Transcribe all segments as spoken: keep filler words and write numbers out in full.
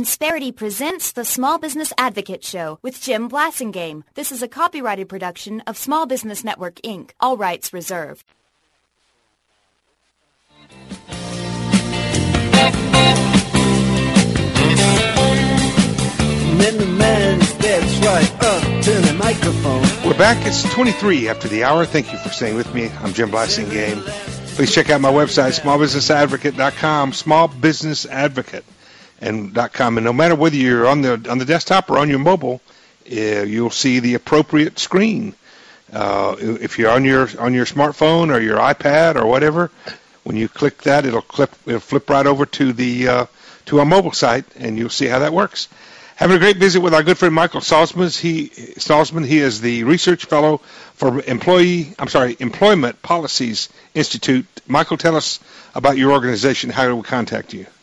Insperity presents the Small Business Advocate Show with Jim Blasingame. This is a copyrighted production of Small Business Network, Incorporated. All rights reserved. That's right, up to the microphone. We're back. It's twenty-three after the hour. Thank you for staying with me. I'm Jim Blasingame. Please check out my website, small business advocate dot com, small business advocate dot com. And no matter whether you're on the on the desktop or on your mobile, uh, you'll see the appropriate screen. Uh, if you're on your on your smartphone or your iPad or whatever, when you click that, it'll clip it'll flip right over to the uh, to our mobile site, and you'll see how that works. Having a great visit with our good friend Michael Salzman. He Salzman. He is the research fellow for employee. I'm sorry, Employment Policies Institute. Michael, tell us about your organization. How do we contact you?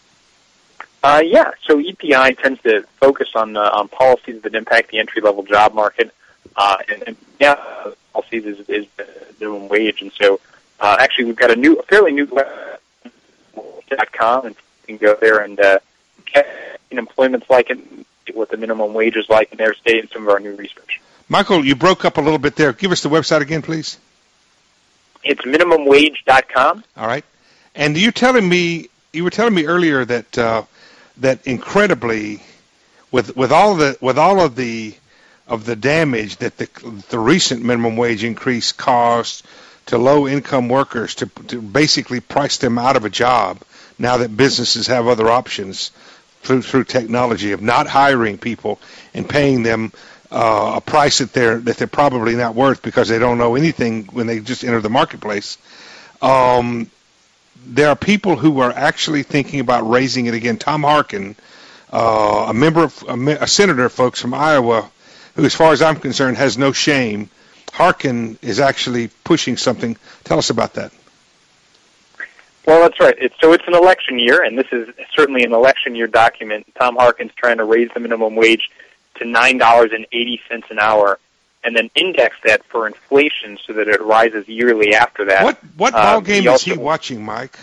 Uh, yeah, so E P I tends to focus on uh, on policies that impact the entry level job market, uh, and, and yeah, policies is, is the minimum wage. And so, uh, actually, we've got a new, a fairly new website dot com, and you can go there and uh, get employment's like and what the minimum wage is like in their state and some of our new research. Michael, you broke up a little bit there. Give us the website again, please. It's minimum wage dot com. All right. And you're telling me, you were telling me earlier that uh, that incredibly, with with all the with all of the of the damage that the the recent minimum wage increase caused to low income workers, to to basically price them out of a job now that businesses have other options through through technology of not hiring people and paying them uh, a price that they're that they're probably not worth because they don't know anything when they just enter the marketplace. Um, there are people who are actually thinking about raising it again. Tom Harkin, uh, a member of a, a senator, folks from Iowa, who, as far as I'm concerned, has no shame. Harkin is actually pushing something. Tell us about that. Well, that's right. It's, so it's an election year, and this is certainly an election year document. Tom Harkin's trying to raise the minimum wage to nine dollars and eighty cents an hour, and then index that for inflation so that it rises yearly after that. What what um, ball game he is also, he watching, Mike?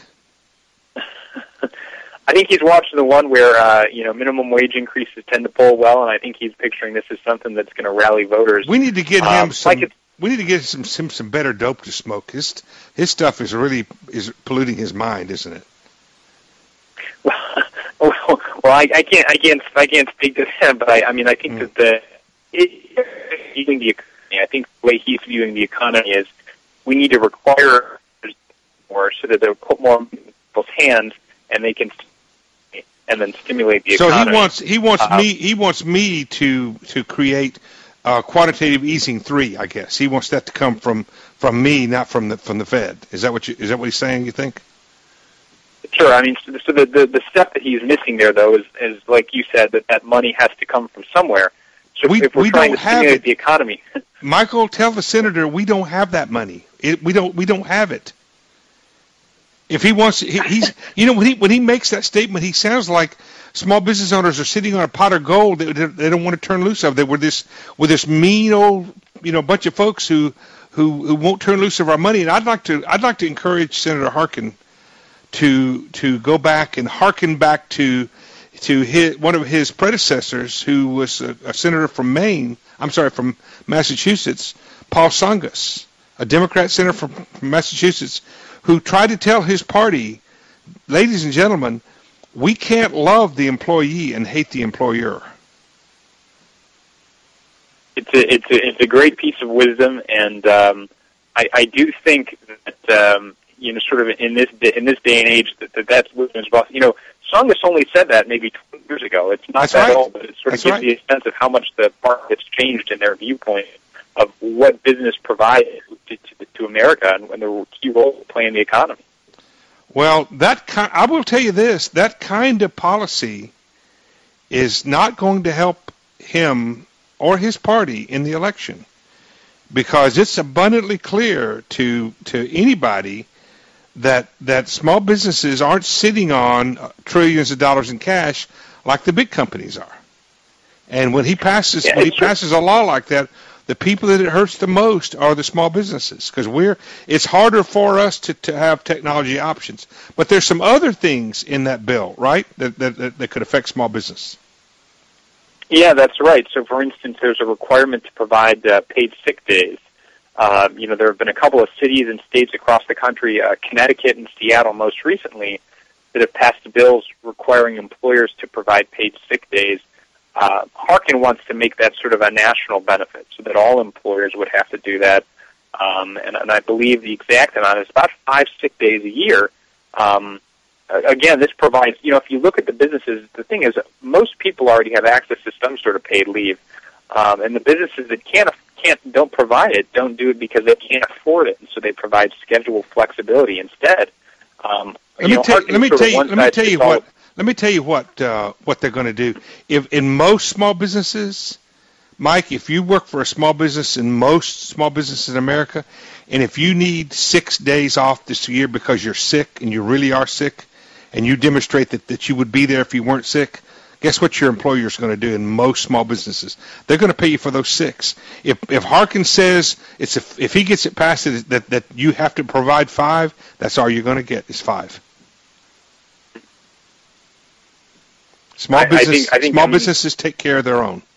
I think he's watching the one where uh, you know minimum wage increases tend to pull well, and I think he's picturing this as something that's going to rally voters. We need to get um, him some. Like we need to get some, some some better dope to smoke. His his stuff is really is polluting his mind, isn't it? Well, well, well I, I can't I can't I can't speak to him, but I, I mean I think mm. that the it, viewing the economy, I think the way he's viewing the economy is we need to require more so that they'll put more in people's hands and they can and then stimulate the so economy. So he wants he wants uh, me he wants me to to create uh, quantitative easing three. I guess he wants that to come from, from me, not from the from the Fed. Is that what you is that what he's saying? You think? Sure. I mean, so the, the the step that he's missing there, though, is is like you said, that that money has to come from somewhere. So we, if we're we trying don't to have stimulate it. the economy, Michael, tell the senator we don't have that money. It, we don't we don't have it. If he wants, he, he's you know when he when he makes that statement, he sounds like small business owners are sitting on a pot of gold that they, they don't want to turn loose of. They were this with this mean old you know bunch of folks who, who who won't turn loose of our money. And I'd like to I'd like to encourage Senator Harkin to to go back and harken back to to his, one of his predecessors, who was a, a senator from Maine. I'm sorry, from Massachusetts, Paul Tsongas, a Democrat senator from, from Massachusetts, who tried to tell his party, ladies and gentlemen, we can't love the employee and hate the employer. It's a it's a, it's a great piece of wisdom, and um, I, I do think that um, you know, sort of in this in this day and age, that, that that's wisdom is possible. You know, Tsongas only said that maybe twenty years ago. It's not that's that right. old, but it sort of that's gives right. you a sense of how much the market's changed in their viewpoint of what business provides to, to, to America and, and the key role they play in the economy. Well, that ki- I will tell you this, that kind of policy is not going to help him or his party in the election, because it's abundantly clear to to anybody that that small businesses aren't sitting on trillions of dollars in cash like the big companies are. And when he passes yeah, when he true. passes a law like that, the people that it hurts the most are the small businesses, because we're it's harder for us to, to have technology options. But there's some other things in that bill, right, that that, that, that could affect small business. Yeah, that's right. So, for instance, there's a requirement to provide uh, paid sick days. Uh, you know, there have been a couple of cities and states across the country, uh, Connecticut and Seattle most recently, that have passed bills requiring employers to provide paid sick days. Uh, Harkin wants to make that sort of a national benefit so that all employers would have to do that. Um, and, and I believe the exact amount is about five sick days a year. Um, again, this provides, you know, if you look at the businesses, the thing is most people already have access to some sort of paid leave. Um, and the businesses that can't, can't, don't provide it don't do it because they can't afford it. And so they provide schedule flexibility instead. Um, let, me tell, let me tell you, let me tell you what, Let me tell you what uh, what they're going to do. If in most small businesses, Mike, if you work for a small business in most small businesses in America, and if you need six days off this year because you're sick and you really are sick, and you demonstrate that, that you would be there if you weren't sick, guess what your employer is going to do in most small businesses? They're going to pay you for those six. If if Harkin says it's if, if he gets it passed that that you have to provide five, that's all you're going to get is five. Small business, I think, I think, small I mean, businesses take care of their own.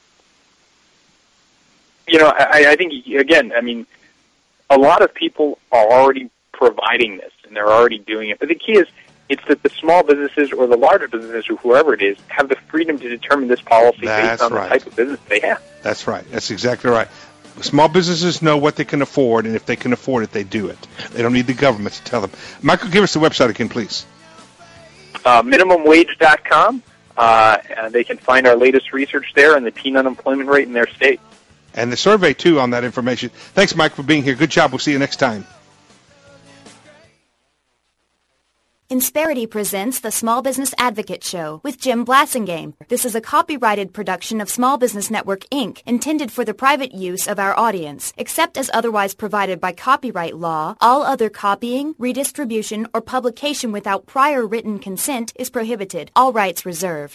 You know, I, I think again, I mean, a lot of people are already providing this, and they're already doing it. But the key is, it's that the small businesses or the larger businesses or whoever it is have the freedom to determine this policy That's based on right. the type of business they have. That's right. That's exactly right. Small businesses know what they can afford, and if they can afford it, they do it. They don't need the government to tell them. Michael, give us the website again, please. Uh, minimum wage dot com. Uh, and they can find our latest research there and the teen unemployment rate in their state. And the survey, too, on that information. Thanks, Mike, for being here. Good job. We'll see you next time. Insperity presents the Small Business Advocate Show with Jim Blasingame. This is a copyrighted production of Small Business Network, Incorporated, intended for the private use of our audience. Except as otherwise provided by copyright law, all other copying, redistribution, or publication without prior written consent is prohibited. All rights reserved.